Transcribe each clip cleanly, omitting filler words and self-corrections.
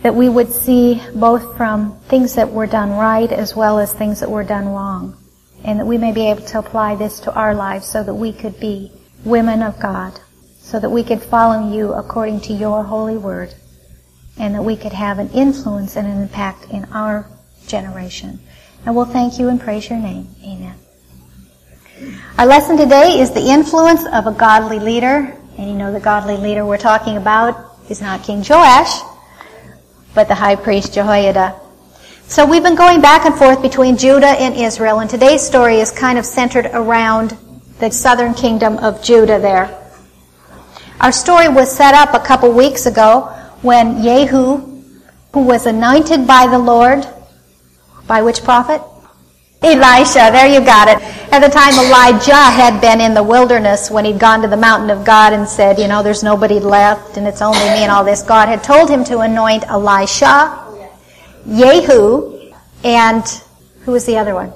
that we would see both from things that were done right as well as things that were done wrong, and that we may be able to apply this to our lives so that we could be women of God, so that we could follow you according to your holy word, and that we could have an influence and an impact in our generation. And we'll thank you and praise your name. Amen. Our lesson today is the influence of a godly leader. And you know the godly leader we're talking about is not King Joash, but the high priest Jehoiada. So we've been going back and forth between Judah and Israel, and today's story is kind of centered around the southern kingdom of Judah there. Our story was set up a couple weeks ago when Jehu, who was anointed by the Lord, by which prophet? Elisha, there you got it. At the time, Elijah had been in the wilderness when he'd gone to the mountain of God and said, you know, there's nobody left and it's only me and all this. God had told him to anoint Elisha, Jehu, and who was the other one?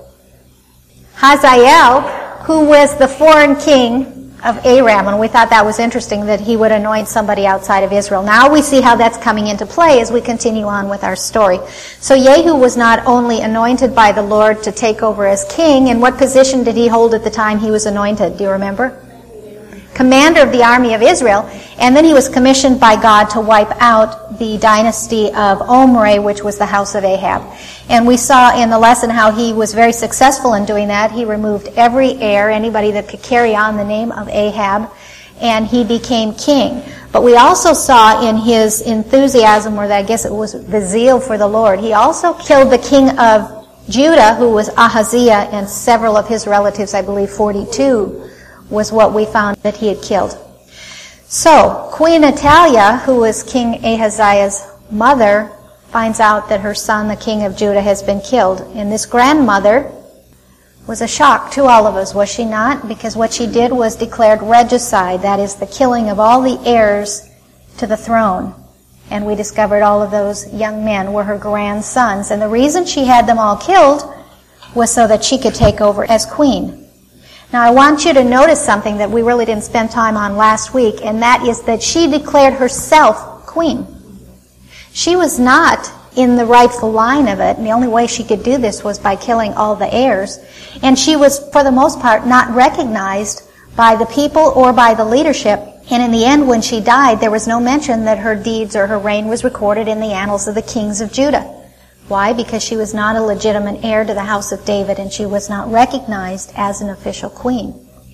Hazael, who was the foreign king of Aram, and we thought that was interesting that he would anoint somebody outside of Israel. Now we see how that's coming into play as we continue on with our story. So Jehu was not only anointed by the Lord to take over as king, and what position did he hold at the time he was anointed? Do you remember? Commander of the army of Israel, and then he was commissioned by God to wipe out the dynasty of Omri, which was the house of Ahab. And we saw in the lesson how he was very successful in doing that. He removed every heir, anybody that could carry on the name of Ahab, and he became king. But we also saw in his enthusiasm, or I guess it was the zeal for the Lord, he also killed the king of Judah, who was Ahaziah, and several of his relatives, I believe 42, was what we found that he had killed. So, Queen Athaliah, who was King Ahaziah's mother, finds out that her son, the king of Judah, has been killed. And this grandmother was a shock to all of us, was she not? Because what she did was declared regicide, that is the killing of all the heirs to the throne. And we discovered all of those young men were her grandsons. And the reason she had them all killed was so that she could take over as queen. Now I want you to notice something that we really didn't spend time on last week, and that is that she declared herself queen. She was not in the rightful line of it, and the only way she could do this was by killing all the heirs. And she was, for the most part, not recognized by the people or by the leadership. And in the end, when she died, there was no mention that her deeds or her reign was recorded in the annals of the kings of Judah. Why? Because she was not a legitimate heir to the house of David, and she was not recognized as an official queen.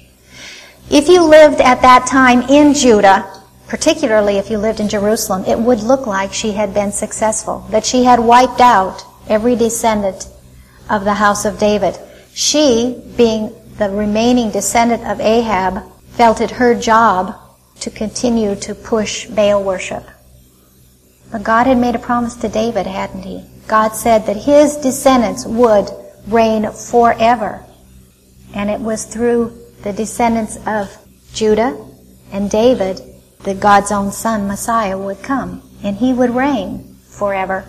If you lived at that time in Judah, particularly if you lived in Jerusalem, it would look like she had been successful, that she had wiped out every descendant of the house of David. She, being the remaining descendant of Ahab, felt it her job to continue to push Baal worship. But God had made a promise to David, hadn't he? God said that his descendants would reign forever. And it was through the descendants of Judah and David that God's own son, Messiah, would come. And he would reign forever.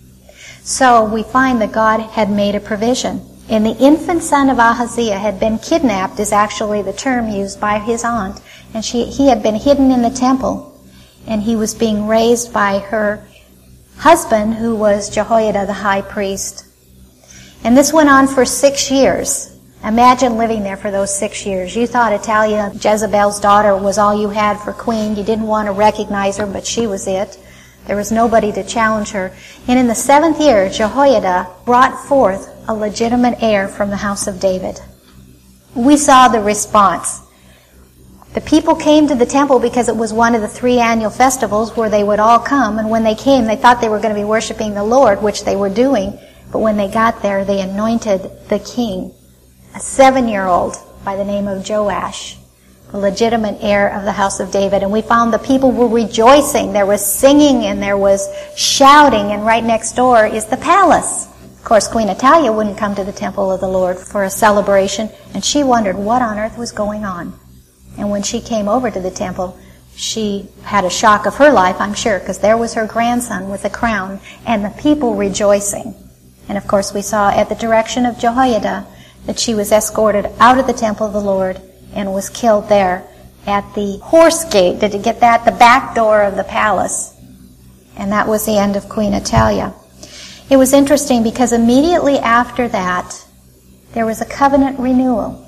So we find that God had made a provision. And the infant son of Ahaziah had been kidnapped, is actually the term used by his aunt. And he had been hidden in the temple. And he was being raised by her husband, who was Jehoiada the high priest. And this went on for 6 years. Imagine living there for those 6 years. You thought Athaliah, Jezebel's daughter, was all you had for queen. You didn't want to recognize her, but she was it. There was nobody to challenge her. And in the 7th year, Jehoiada brought forth a legitimate heir from the house of David. We saw the response. The people came to the temple because it was one of the 3 annual festivals where they would all come, and when they came, they thought they were going to be worshiping the Lord, which they were doing, but when they got there, they anointed the king, a 7-year-old by the name of Joash, the legitimate heir of the house of David. And we found the people were rejoicing. There was singing and there was shouting, and right next door is the palace. Of course, Queen Athaliah wouldn't come to the temple of the Lord for a celebration, and she wondered what on earth was going on. And when she came over to the temple, she had a shock of her life, I'm sure, because there was her grandson with a crown and the people rejoicing. And of course we saw at the direction of Jehoiada that she was escorted out of the temple of the Lord and was killed there at the horse gate. Did you get that? The back door of the palace. And that was the end of Queen Attalia. It was interesting because immediately after that, there was a covenant renewal.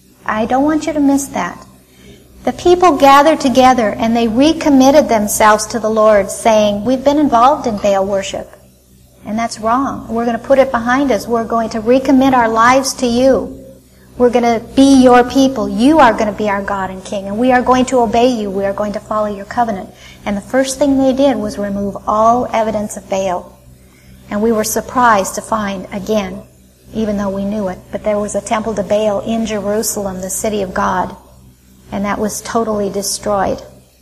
I don't want you to miss that. The people gathered together and they recommitted themselves to the Lord, saying, we've been involved in Baal worship, and that's wrong. We're going to put it behind us. We're going to recommit our lives to you. We're going to be your people. You are going to be our God and King, and we are going to obey you. We are going to follow your covenant. And the first thing they did was remove all evidence of Baal. And we were surprised to find, again, even though we knew it, but there was a temple to Baal in Jerusalem, the city of God, and that was totally destroyed.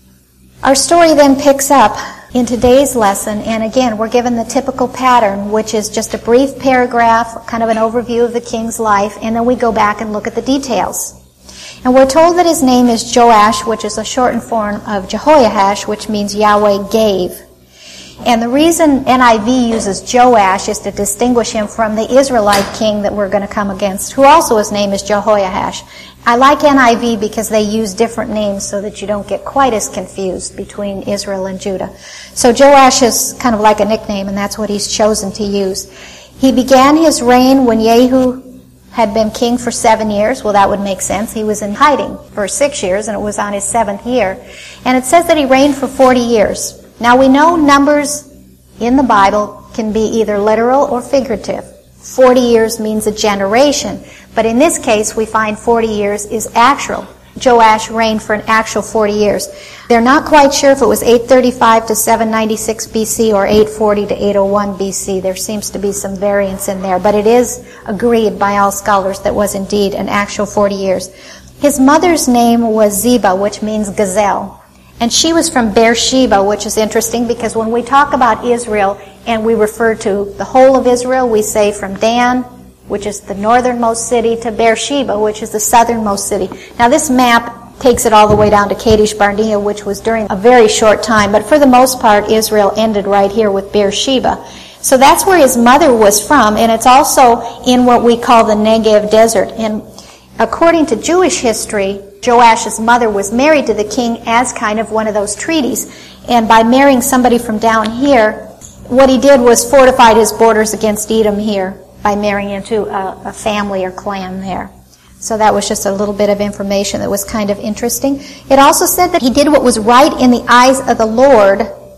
Our story then picks up in today's lesson, and again, we're given the typical pattern, which is just a brief paragraph, kind of an overview of the king's life, and then we go back and look at the details. And we're told that his name is Joash, which is a shortened form of Jehoash, which means Yahweh gave. And the reason NIV uses Joash is to distinguish him from the Israelite king that we're going to come against, who also his name is Jehoash. I like NIV because they use different names so that you don't get quite as confused between Israel and Judah. So Joash is kind of like a nickname, and that's what he's chosen to use. He began his reign when Jehu had been king for 7 years. Well, that would make sense. He was in hiding for 6 years, and it was on his 7th year. And it says that he reigned for 40 years. Now, we know numbers in the Bible can be either literal or figurative. 40 years means a generation, but in this case, we find 40 years is actual. Joash reigned for an actual 40 years. They're not quite sure if it was 835 to 796 BC or 840 to 801 BC. There seems to be some variance in there, but it is agreed by all scholars that was indeed an actual 40 years. His mother's name was Ziba, which means gazelle. And she was from Beersheba, which is interesting because when we talk about Israel and we refer to the whole of Israel, we say from Dan, which is the northernmost city, to Beersheba, which is the southernmost city. Now this map takes it all the way down to Kadesh Barnea, which was during a very short time, but for the most part, Israel ended right here with Beersheba. So that's where his mother was from, and it's also in what we call the Negev Desert. And according to Jewish history, Joash's mother was married to the king as kind of one of those treaties. And by marrying somebody from down here, what he did was fortified his borders against Edom here by marrying into a family or clan there. So that was just a little bit of information that was kind of interesting. It also said that he did what was right in the eyes of the Lord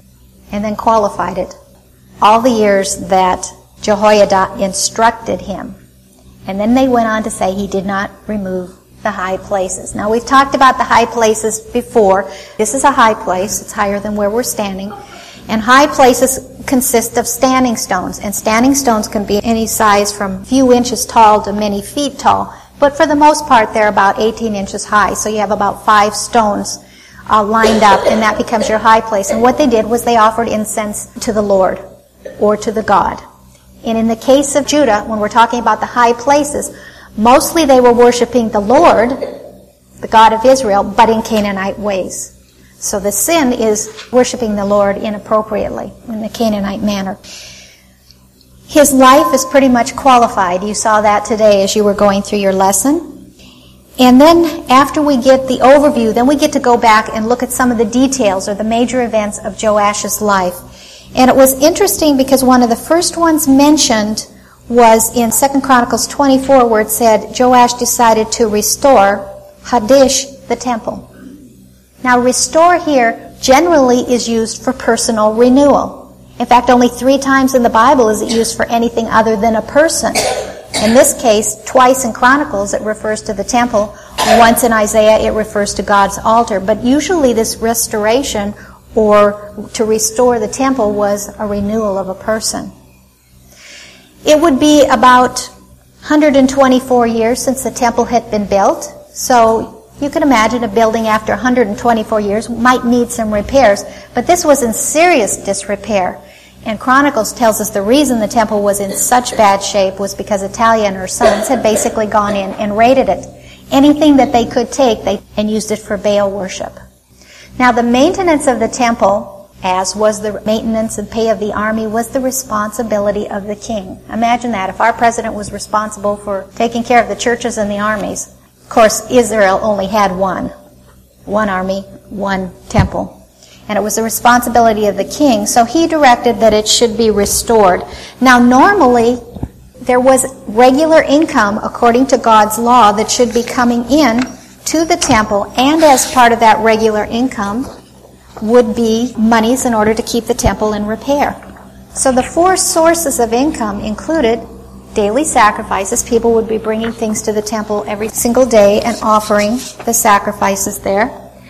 and then qualified it. All the years that Jehoiada instructed him. And then they went on to say he did not remove the high places. Now, we've talked about the high places before. This is a high place. It's higher than where we're standing. And high places consist of standing stones. And standing stones can be any size from a few inches tall to many feet tall. But for the most part, they're about 18 inches high. So you have about 5 stones lined up, and that becomes your high place. And what they did was they offered incense to the Lord or to the God. And in the case of Judah, when we're talking about the high places, mostly they were worshiping the Lord, the God of Israel, but in Canaanite ways. So the sin is worshiping the Lord inappropriately, in the Canaanite manner. His life is pretty much qualified. You saw that today as you were going through your lesson. And then after we get the overview, then we get to go back and look at some of the details or the major events of Joash's life. And it was interesting because one of the first ones mentioned was in 2 Chronicles 24, where it said Joash decided to restore Hadish, the temple. Now, restore here generally is used for personal renewal. In fact, only 3 times in the Bible is it used for anything other than a person. In this case, twice in Chronicles it refers to the temple. Once in Isaiah it refers to God's altar. But usually this restoration or to restore the temple was a renewal of a person. It would be about 124 years since the temple had been built. So you can imagine a building after 124 years might need some repairs. But this was in serious disrepair. And Chronicles tells us the reason the temple was in such bad shape was because Attalia and her sons had basically gone in and raided it. Anything that they could take, and used it for Baal worship. Now the maintenance of the temple, as was the maintenance and pay of the army, was the responsibility of the king. Imagine that, if our president was responsible for taking care of the churches and the armies. Of course, Israel only had one army, one temple. and it was the responsibility of the king. So he directed that it should be restored. Now, normally, there was regular income according to God's law that should be coming in to the temple, and as part of that regular income would be monies in order to keep the temple in repair. So the 4 sources of income included daily sacrifices. People would be bringing things to the temple every single day and offering the sacrifices there.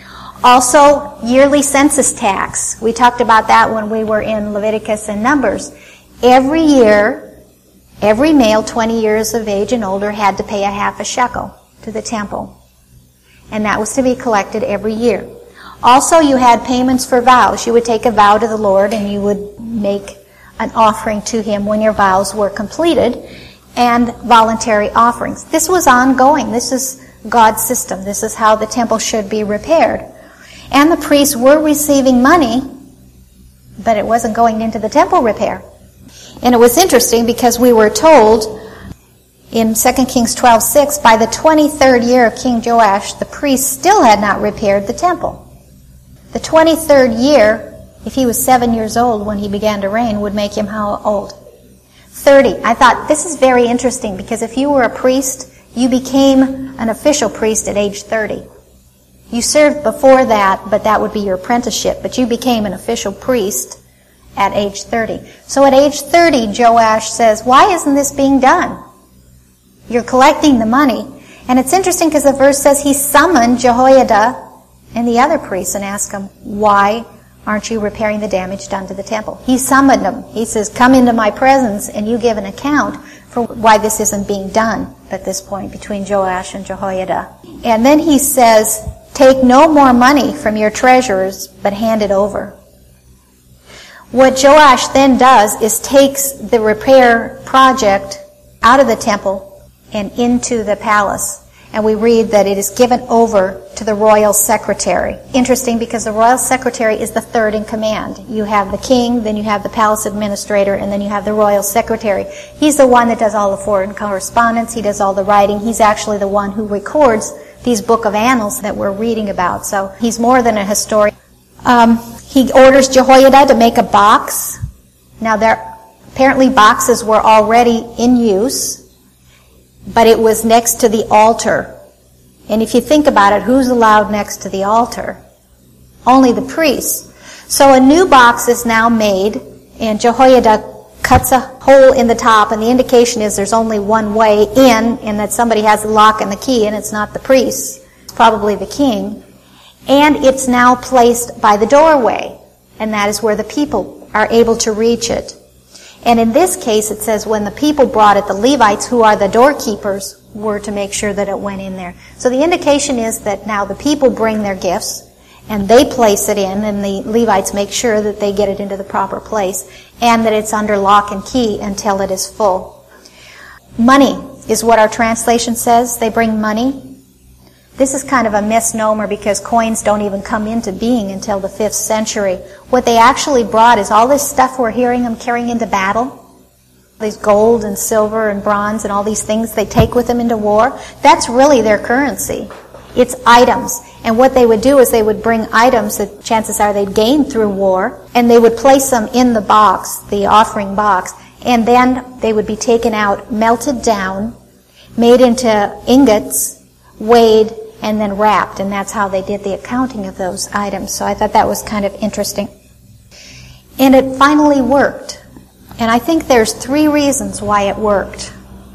Also, yearly census tax. We talked about that when we were in Leviticus and Numbers. Every year, every male 20 years of age and older had to pay a half a shekel to the temple. And that was to be collected every year. Also, you had payments for vows. You would take a vow to the Lord and you would make an offering to Him when your vows were completed, and voluntary offerings. This was ongoing. This is God's system. This is how the temple should be repaired. And the priests were receiving money, but it wasn't going into the temple repair. And it was interesting because we were told in 2 Kings 12:6, by the 23rd year of King Joash, the priests still had not repaired the temple. The 23rd year, if he was 7 years old when he began to reign, would make him how old? 30. I thought, this is very interesting because if you were a priest, you became an official priest at age 30. You served before that, but that would be your apprenticeship. But you became an official priest at age 30. So at age 30, Joash says, why isn't this being done? You're collecting the money. And it's interesting because the verse says he summoned Jehoiada and the other priests and asked them, why aren't you repairing the damage done to the temple? He summoned them. He says, come into my presence and you give an account for why this isn't being done at this point between Joash and Jehoiada. And then he says, take no more money from your treasurers, but hand it over. What Joash then does is takes the repair project out of the temple and into the palace. And we read that it is given over to the royal secretary. Interesting because the royal secretary is the third in command. You have the king, then you have the palace administrator, and then you have the royal secretary. He's the one that does all the foreign correspondence. He does all the writing. He's actually the one who records these book of annals that we're reading about. So he's more than a historian. He orders Jehoiada to make a box. Now apparently boxes were already in use, but it was next to the altar. And if you think about it, who's allowed next to the altar? Only the priests. So a new box is now made, and Jehoiada cuts a hole in the top, and the indication is there's only one way in, and that somebody has the lock and the key, and it's not the priest. It's probably the king. And it's now placed by the doorway, and that is where the people are able to reach it. And in this case, it says when the people brought it, the Levites, who are the doorkeepers, were to make sure that it went in there. So the indication is that now the people bring their gifts, and they place it in, and the Levites make sure that they get it into the proper place, and that it's under lock and key until it is full. Money is what our translation says. They bring money. This is kind of a misnomer because coins don't even come into being until the 5th century. What they actually brought is all this stuff we're hearing them carrying into battle. These gold and silver and bronze and all these things they take with them into war. That's really their currency. It's items. And what they would do is they would bring items that chances are they'd gained through war, and they would place them in the box, the offering box, and then they would be taken out, melted down, made into ingots, weighed, and then wrapped, and that's how they did the accounting of those items. So I thought that was kind of interesting. And it finally worked. And I think there's 3 reasons why it worked.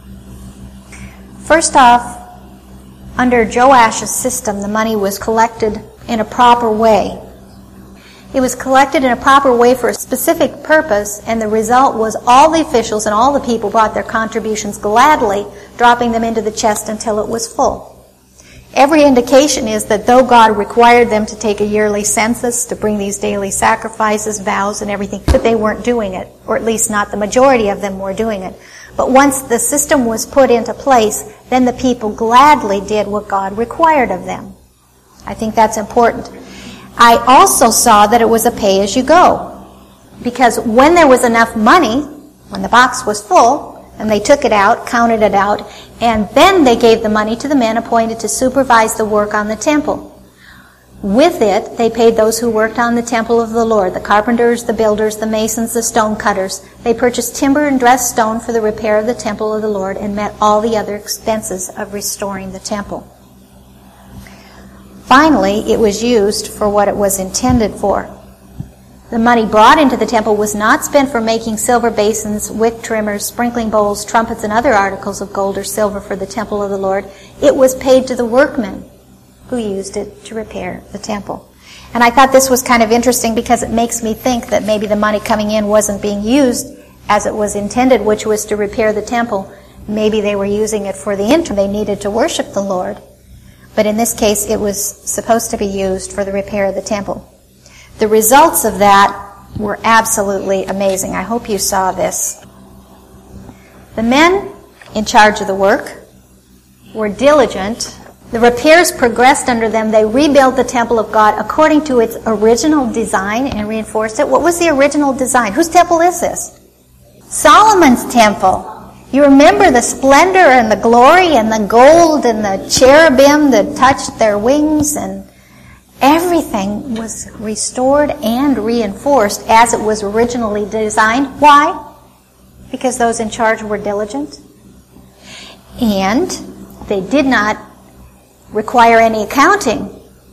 First off, under Joash's system, the money was collected in a proper way. It was collected in a proper way for a specific purpose, and the result was all the officials and all the people brought their contributions gladly, dropping them into the chest until it was full. Every indication is that though God required them to take a yearly census, to bring these daily sacrifices, vows, and everything, that they weren't doing it, or at least not the majority of them were doing it. But once the system was put into place, then the people gladly did what God required of them. I think that's important. I also saw that it was a pay-as-you-go. Because when there was enough money, when the box was full, and they took it out, counted it out, and then they gave the money to the men appointed to supervise the work on the temple. With it, they paid those who worked on the temple of the Lord, the carpenters, the builders, the masons, the stone cutters. They purchased timber and dressed stone for the repair of the temple of the Lord and met all the other expenses of restoring the temple. Finally, it was used for what it was intended for. The money brought into the temple was not spent for making silver basins, wick trimmers, sprinkling bowls, trumpets, and other articles of gold or silver for the temple of the Lord. It was paid to the workmen who used it to repair the temple. And I thought this was kind of interesting because it makes me think that maybe the money coming in wasn't being used as it was intended, which was to repair the temple. Maybe they were using it for the interim. They needed to worship the Lord. But in this case, it was supposed to be used for the repair of the temple. The results of that were absolutely amazing. I hope you saw this. The men in charge of the work were diligent. The repairs progressed under them. They rebuilt the temple of God according to its original design and reinforced it. What was the original design? Whose temple is this? Solomon's temple. You remember the splendor and the glory and the gold and the cherubim that touched their wings, and everything was restored and reinforced as it was originally designed. Why? Because those in charge were diligent. And they did not require any accounting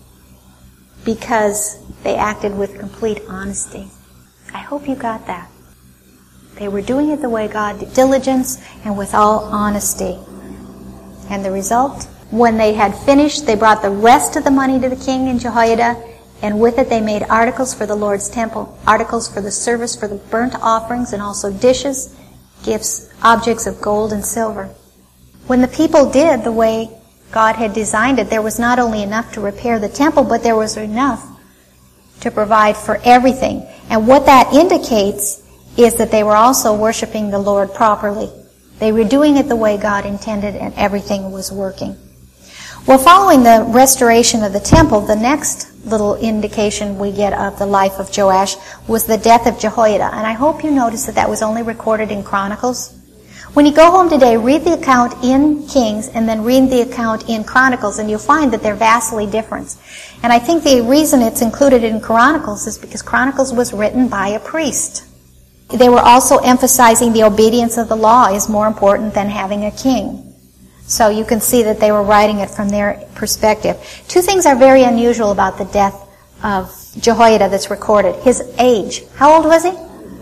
because they acted with complete honesty. I hope you got that. They were doing it the way God did, diligence and with all honesty. And the result, when they had finished, they brought the rest of the money to the king and Jehoiada, and with it they made articles for the Lord's temple, articles for the service, for the burnt offerings, and also dishes, gifts, objects of gold and silver. When the people did the way God had designed it, there was not only enough to repair the temple, but there was enough to provide for everything. And what that indicates is that they were also worshiping the Lord properly. They were doing it the way God intended, and everything was working. Well, following the restoration of the temple, the next little indication we get of the life of Joash was the death of Jehoiada. And I hope you notice that that was only recorded in Chronicles. When you go home today, read the account in Kings and then read the account in Chronicles, and you'll find that they're vastly different. And I think the reason it's included in Chronicles is because Chronicles was written by a priest. They were also emphasizing the obedience of the law is more important than having a king. So you can see that they were writing it from their perspective. Two things are very unusual about the death of Jehoiada that's recorded. His age. How old was he?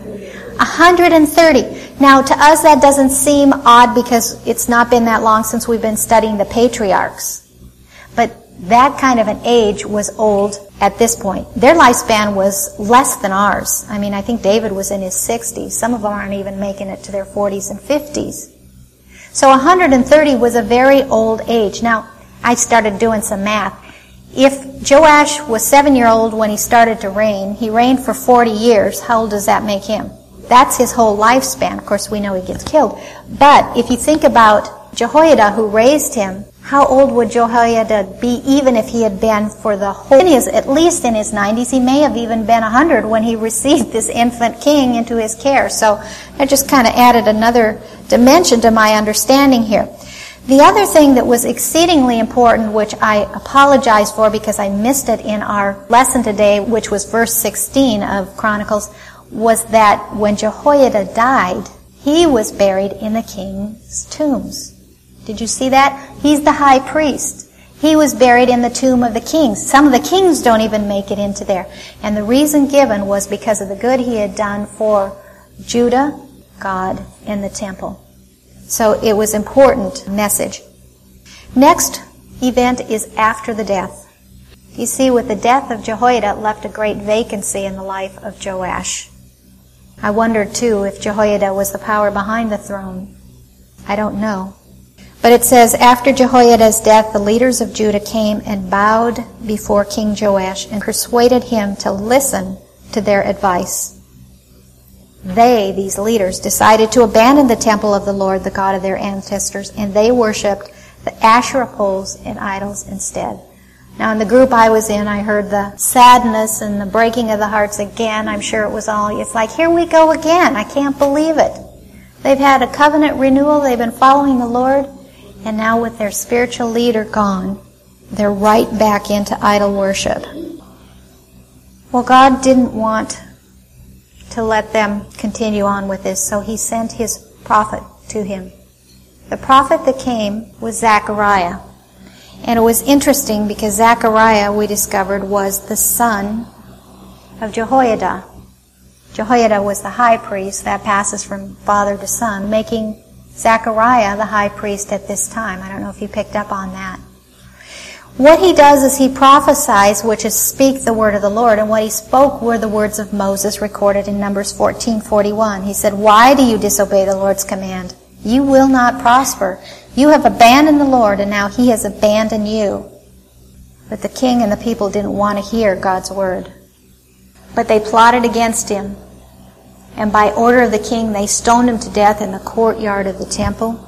130. Now, to us that doesn't seem odd because it's not been that long since we've been studying the patriarchs. But that kind of an age was old at this point. Their lifespan was less than ours. I mean, I think David was in his 60s. Some of them aren't even making it to their 40s and 50s. So 130 was a very old age. Now, I started doing some math. If Joash was 7-year-old when he started to reign, he reigned for 40 years. How old does that make him? That's his whole lifespan. Of course, we know he gets killed. But if you think about Jehoiada, who raised him, how old would Jehoiada be even if he had been for the whole, at least in his 90s? He may have even been 100 when he received this infant king into his care. So I just kind of added another dimension to my understanding here. The other thing that was exceedingly important, which I apologize for because I missed it in our lesson today, which was verse 16 of Chronicles, was that when Jehoiada died, he was buried in the king's tombs. Did you see that? He's the high priest. He was buried in the tomb of the kings. Some of the kings don't even make it into there. And the reason given was because of the good he had done for Judah, God, and the temple. So it was an important message. Next event is after the death. You see, with the death of Jehoiada, it left a great vacancy in the life of Joash. I wonder, too, if Jehoiada was the power behind the throne. I don't know. But it says, after Jehoiada's death, the leaders of Judah came and bowed before King Joash and persuaded him to listen to their advice. They, these leaders, decided to abandon the temple of the Lord, the God of their ancestors, and they worshipped the Asherah poles and idols instead. Now, in the group I was in, I heard the sadness and the breaking of the hearts again. I'm sure it's like, here we go again. I can't believe it. They've had a covenant renewal. They've been following the Lord. And now with their spiritual leader gone, they're right back into idol worship. Well, God didn't want to let them continue on with this, so he sent his prophet to him. The prophet that came was Zechariah. And it was interesting because Zechariah, we discovered, was the son of Jehoiada. Jehoiada was the high priest. That passes from father to son, making Zechariah the high priest at this time. I don't know if you picked up on that. What he does is he prophesies, which is speak the word of the Lord, and what he spoke were the words of Moses recorded in Numbers 14:41. He said, "Why do you disobey the Lord's command? You will not prosper. You have abandoned the Lord, and now he has abandoned you." But the king and the people didn't want to hear God's word. But they plotted against him, and by order of the king, they stoned him to death in the courtyard of the temple.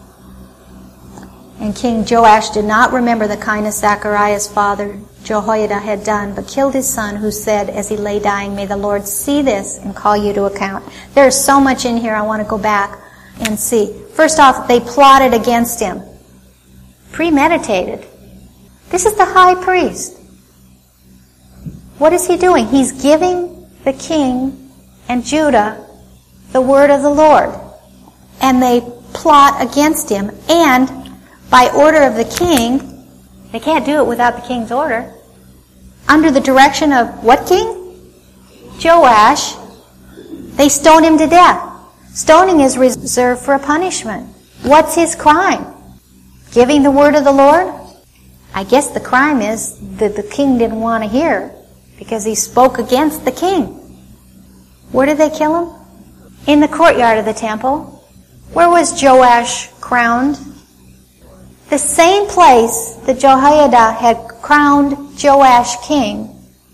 And King Joash did not remember the kindness Zechariah's father Jehoiada had done, but killed his son, who said as he lay dying, "May the Lord see this and call you to account." There's so much in here I want to go back and see. First off, they plotted against him. Premeditated. This is the high priest. What is he doing? He's giving the king and Judah the word of the Lord. And they plot against him. And by order of the king, they can't do it without the king's order. Under the direction of what king? Joash. They stone him to death. Stoning is reserved for a punishment. What's his crime? Giving the word of the Lord? I guess the crime is that the king didn't want to hear because he spoke against the king. Where did they kill him? In the courtyard of the temple. Where was Joash crowned? The same place that Jehoiada had crowned Joash king.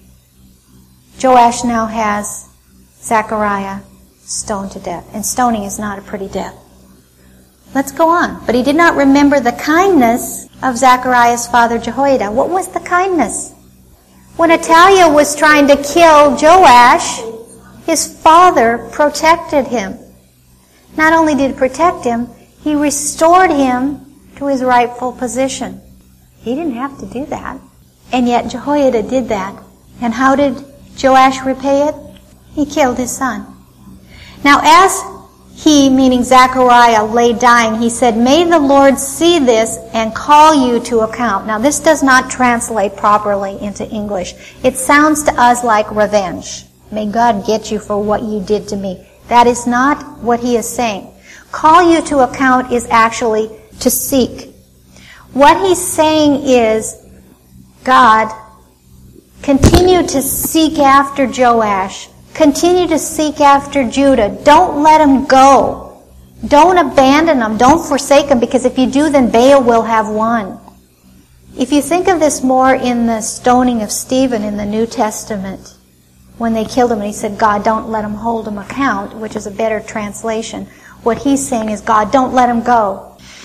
Joash now has Zechariah stoned to death. And stoning is not a pretty death. Let's go on. But he did not remember the kindness of Zechariah's father Jehoiada. What was the kindness? When Athaliah was trying to kill Joash, his father protected him. Not only did he protect him, he restored him to his rightful position. He didn't have to do that. And yet Jehoiada did that. And how did Joash repay it? He killed his son. Now as he, meaning Zechariah, lay dying, he said, "May the Lord see this and call you to account." Now this does not translate properly into English. It sounds to us like revenge. May God get you for what you did to me. That is not what he is saying. Call you to account is actually to seek. What he's saying is, God, continue to seek after Joash. Continue to seek after Judah. Don't let him go. Don't abandon him. Don't forsake him, because if you do, then Baal will have won. If you think of this more in the stoning of Stephen in the New Testament, when they killed him and he said, "God, don't let him hold him account," which is a better translation. What he's saying is, God, don't let him go.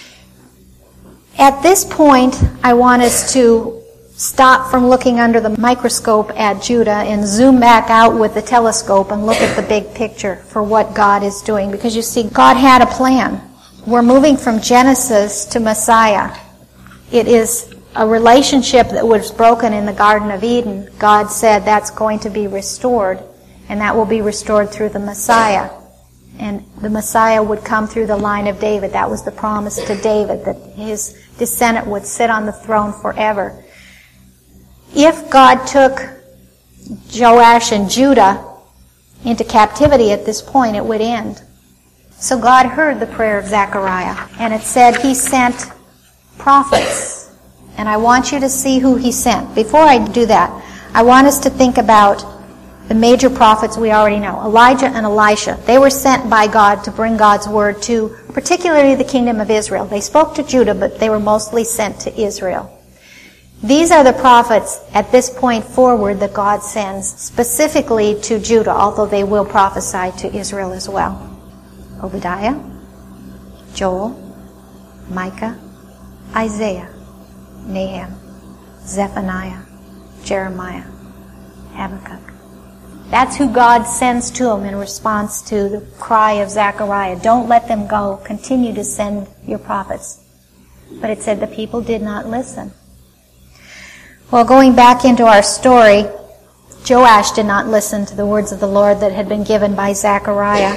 At this point, I want us to stop from looking under the microscope at Judah and zoom back out with the telescope and look at the big picture for what God is doing. Because you see, God had a plan. We're moving from Genesis to Messiah. It is a relationship that was broken in the Garden of Eden. God said that's going to be restored, and that will be restored through the Messiah. And the Messiah would come through the line of David. That was the promise to David, that his descendant would sit on the throne forever. If God took Joash and Judah into captivity at this point, it would end. So God heard the prayer of Zechariah, and it said he sent prophets. And I want you to see who he sent. Before I do that, I want us to think about the major prophets we already know, Elijah and Elisha. They were sent by God to bring God's word to particularly the kingdom of Israel. They spoke to Judah, but they were mostly sent to Israel. These are the prophets at this point forward that God sends specifically to Judah, although they will prophesy to Israel as well. Obadiah, Joel, Micah, Isaiah, Nahum, Zephaniah, Jeremiah, Habakkuk. That's who God sends to them in response to the cry of Zechariah. Don't let them go. Continue to send your prophets. But it said the people did not listen. Well, going back into our story, Joash did not listen to the words of the Lord that had been given by Zechariah.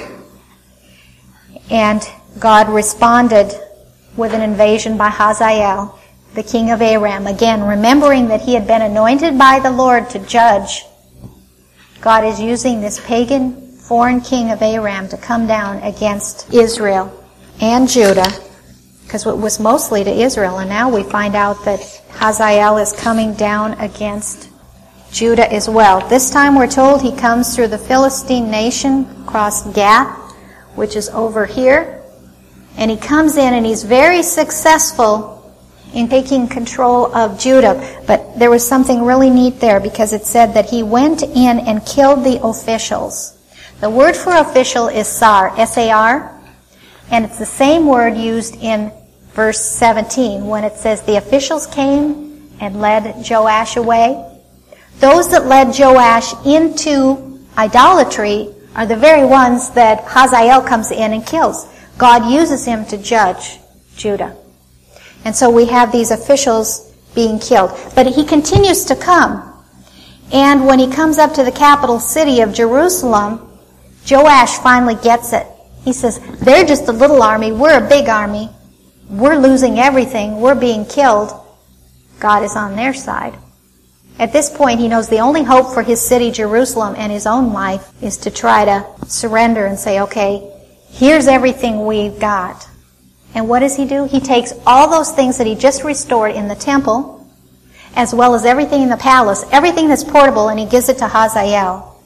And God responded with an invasion by Hazael, the king of Aram. Again, remembering that he had been anointed by the Lord to judge, God is using this pagan foreign king of Aram to come down against Israel and Judah, because it was mostly to Israel, and now we find out that Hazael is coming down against Judah as well. This time we're told he comes through the Philistine nation, across Gath, which is over here, and he comes in and he's very successful in taking control of Judah. But there was something really neat there, because it said that he went in and killed the officials. The word for official is sar, S-A-R, and it's the same word used in verse 17 when it says the officials came and led Joash away. Those that led Joash into idolatry are the very ones that Hazael comes in and kills. God uses him to judge Judah. And so we have these officials being killed. But he continues to come. And when he comes up to the capital city of Jerusalem, Joash finally gets it. He says, they're just a little army, we're a big army, we're losing everything, we're being killed. God is on their side. At this point, he knows the only hope for his city, Jerusalem, and his own life is to try to surrender and say, okay, here's everything we've got. And what does he do? He takes all those things that he just restored in the temple, as well as everything in the palace, everything that's portable, and he gives it to Hazael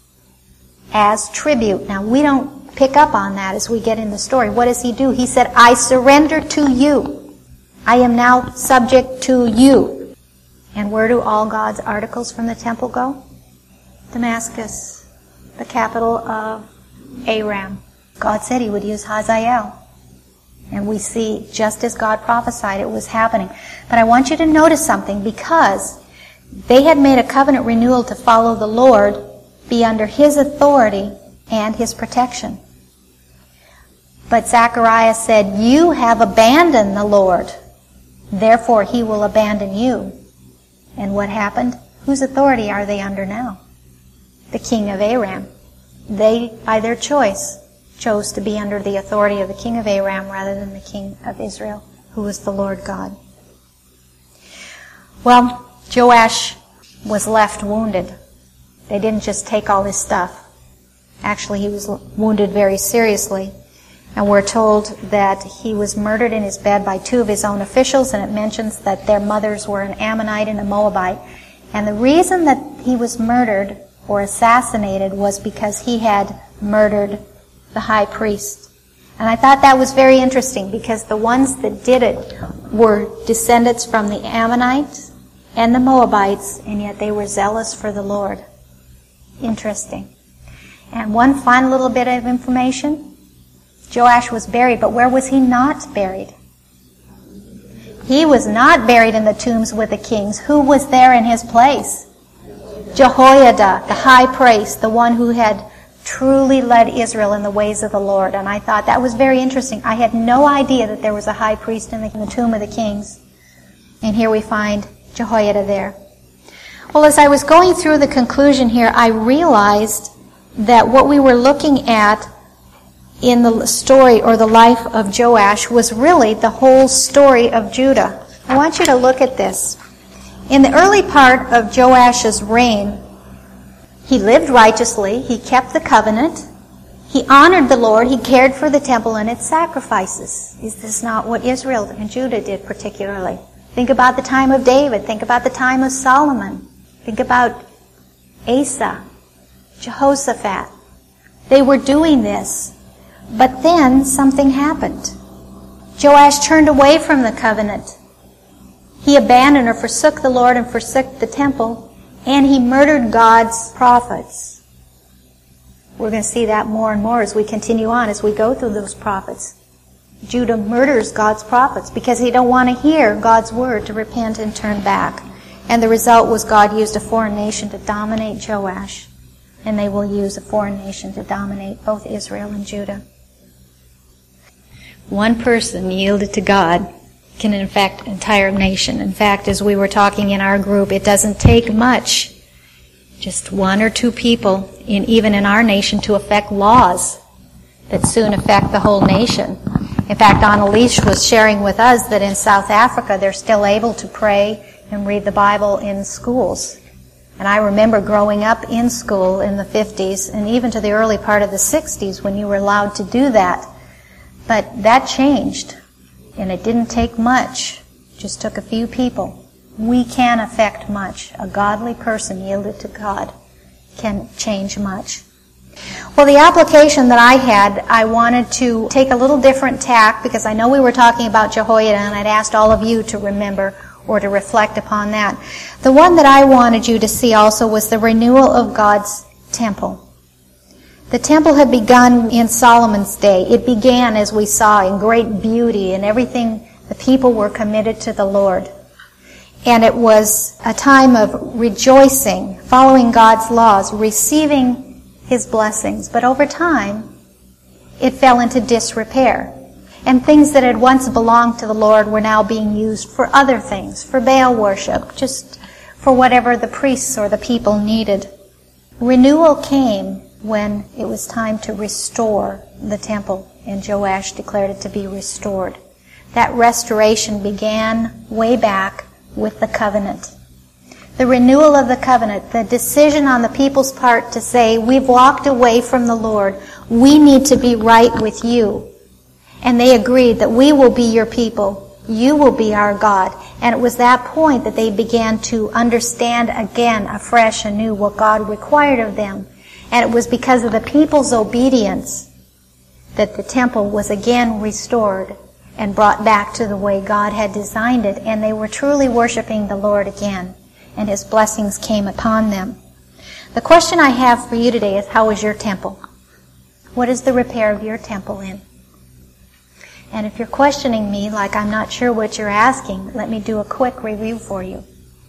as tribute. Now, we don't pick up on that as we get in the story. What does he do? He said, I surrender to you. I am now subject to you. And where do all God's articles from the temple go? Damascus, the capital of Aram. God said he would use Hazael. And we see, just as God prophesied, it was happening. But I want you to notice something, because they had made a covenant renewal to follow the Lord, be under his authority and his protection. But Zechariah said, you have abandoned the Lord, therefore he will abandon you. And what happened? Whose authority are they under now? The king of Aram. They, by their choice, chose to be under the authority of the king of Aram rather than the king of Israel, who was the Lord God. Well, Joash was left wounded. They didn't just take all his stuff. Actually, he was wounded very seriously. And we're told that he was murdered in his bed by two of his own officials, and it mentions that their mothers were an Ammonite and a Moabite. And the reason that he was murdered or assassinated was because he had murdered the high priest. And I thought that was very interesting, because the ones that did it were descendants from the Ammonites and the Moabites, and yet they were zealous for the Lord. Interesting. And one final little bit of information. Joash was buried, but where was he not buried? He was not buried in the tombs with the kings. Who was there in his place? Jehoiada, the high priest, the one who had truly led Israel in the ways of the Lord. And I thought that was very interesting. I had no idea that there was a high priest in the tomb of the kings. And here we find Jehoiada there. Well, as I was going through the conclusion here, I realized that what we were looking at in the story or the life of Joash was really the whole story of Judah. I want you to look at this. In the early part of Joash's reign, he lived righteously, he kept the covenant, he honored the Lord, he cared for the temple and its sacrifices. Is this not what Israel and Judah did particularly? Think about the time of David, think about the time of Solomon, think about Asa, Jehoshaphat. They were doing this. But then something happened. Joash turned away from the covenant. He abandoned or forsook the Lord and forsook the temple, and he murdered God's prophets. We're going to see that more and more as we continue on, as we go through those prophets. Judah murders God's prophets because they don't want to hear God's word to repent and turn back. And the result was God used a foreign nation to dominate Joash, and they will use a foreign nation to dominate both Israel and Judah. One person yielded to God can infect an entire nation. In fact, as we were talking in our group, it doesn't take much just one or two people, even in our nation, to affect laws that soon affect the whole nation. In fact, Annalise was sharing with us that in South Africa they're still able to pray and read the Bible in schools. And I remember growing up in school in the 50s and even to the early part of the 60s when you were allowed to do that. But that changed, and it didn't take much. It just took a few people. We can affect much. A godly person yielded to God can change much. Well, the application that I had, I wanted to take a little different tack because I know we were talking about Jehoiada, and I'd asked all of you to remember or to reflect upon that. The one that I wanted you to see also was the renewal of God's temple. The temple had begun in Solomon's day. It began, as we saw, in great beauty, and everything, the people were committed to the Lord. And it was a time of rejoicing, following God's laws, receiving His blessings. But over time, it fell into disrepair. And things that had once belonged to the Lord were now being used for other things, for Baal worship, just for whatever the priests or the people needed. Renewal came when it was time to restore the temple, and Joash declared it to be restored. That restoration began way back with the covenant. The renewal of the covenant, the decision on the people's part to say, we've walked away from the Lord, we need to be right with you. And they agreed that we will be your people, you will be our God. And it was that point that they began to understand again, afresh, anew, what God required of them. And it was because of the people's obedience that the temple was again restored and brought back to the way God had designed it. And they were truly worshiping the Lord again, and His blessings came upon them. The question I have for you today is, how is your temple? What is the repair of your temple in? And if you're questioning me like I'm not sure what you're asking, let me do a quick review for you.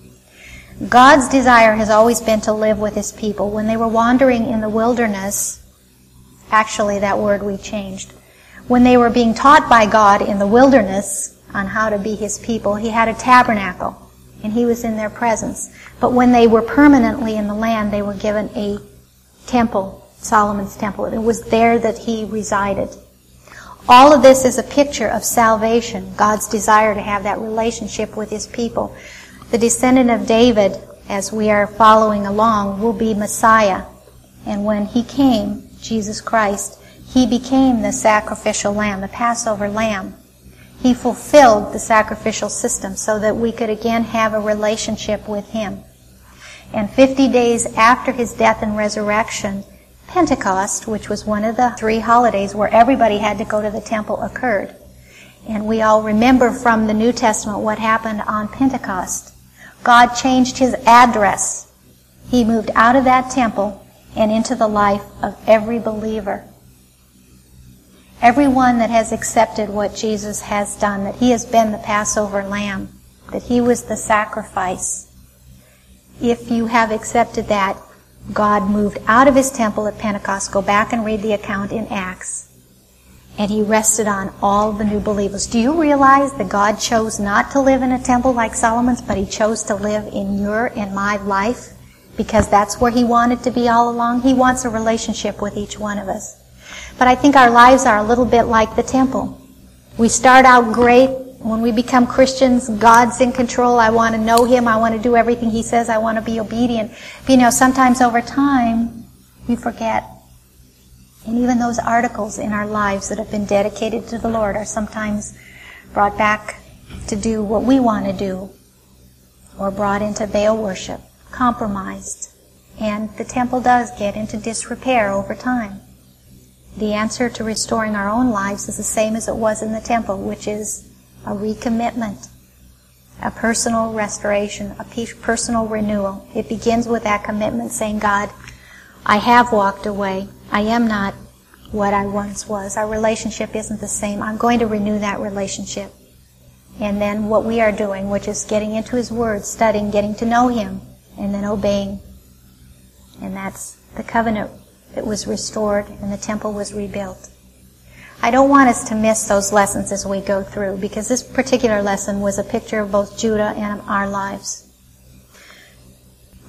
God's desire has always been to live with His people. When they were wandering in the wilderness, actually that word we changed, when they were being taught by God in the wilderness on how to be His people, He had a tabernacle, and He was in their presence. But when they were permanently in the land, they were given a temple, Solomon's temple. It was there that He resided. All of this is a picture of salvation, God's desire to have that relationship with His people. The descendant of David, as we are following along, will be Messiah. And when He came, Jesus Christ, He became the sacrificial lamb, the Passover lamb. He fulfilled the sacrificial system so that we could again have a relationship with Him. And 50 days after His death and resurrection, Pentecost, which was one of the 3 holidays where everybody had to go to the temple, occurred. And we all remember from the New Testament what happened on Pentecost. God changed His address. He moved out of that temple and into the life of every believer. Everyone that has accepted what Jesus has done, that He has been the Passover lamb, that He was the sacrifice. If you have accepted that, God moved out of His temple at Pentecost. Go back and read the account in Acts. And He rested on all the new believers. Do you realize that God chose not to live in a temple like Solomon's, but He chose to live in your and my life? Because that's where He wanted to be all along. He wants a relationship with each one of us. But I think our lives are a little bit like the temple. We start out great. When we become Christians, God's in control. I want to know Him. I want to do everything He says. I want to be obedient. But sometimes over time, we forget. And even those articles in our lives that have been dedicated to the Lord are sometimes brought back to do what we want to do, or brought into Baal worship, compromised. And the temple does get into disrepair over time. The answer to restoring our own lives is the same as it was in the temple, which is a recommitment, a personal restoration, a personal renewal. It begins with that commitment saying, God, I have walked away. I am not what I once was. Our relationship isn't the same. I'm going to renew that relationship. And then what we are doing, which is getting into His Word, studying, getting to know Him, and then obeying. And that's the covenant that was restored and the temple was rebuilt. I don't want us to miss those lessons as we go through, because this particular lesson was a picture of both Judah and our lives.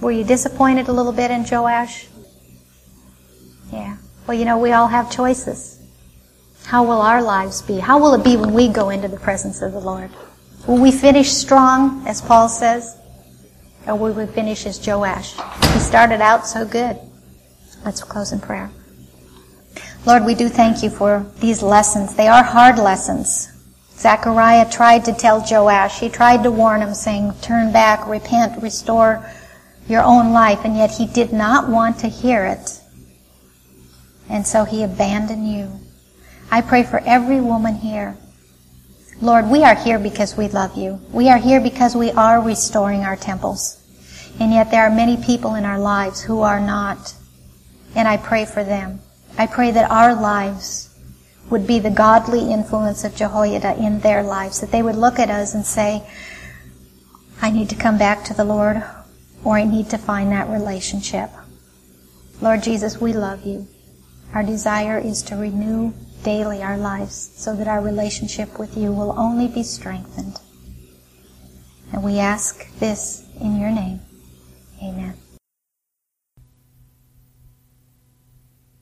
Were you disappointed a little bit in Joash? Yeah. Well, we all have choices. How will our lives be? How will it be when we go into the presence of the Lord? Will we finish strong, as Paul says? Or will we finish as Joash? He started out so good. Let's close in prayer. Lord, we do thank you for these lessons. They are hard lessons. Zechariah tried to tell Joash. He tried to warn him, saying, turn back, repent, restore your own life. And yet he did not want to hear it. And so he abandoned you. I pray for every woman here. Lord, we are here because we love you. We are here because we are restoring our temples. And yet there are many people in our lives who are not. And I pray for them. I pray that our lives would be the godly influence of Jehoiada in their lives, that they would look at us and say, I need to come back to the Lord, or I need to find that relationship. Lord Jesus, we love you. Our desire is to renew daily our lives so that our relationship with you will only be strengthened. And we ask this in your name.